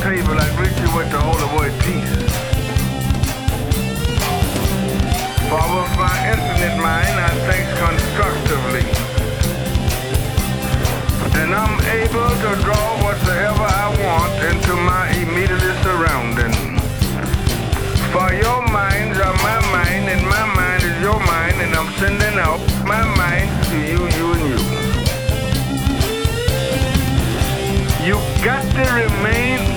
table, I greet you with the holy word peace. For with my infinite mind, I think constructively. And I'm able to draw whatsoever I want into my immediate surrounding. For your minds are my mind, and my mind is your mind, and I'm sending out my mind to you, you, and you. You got to remain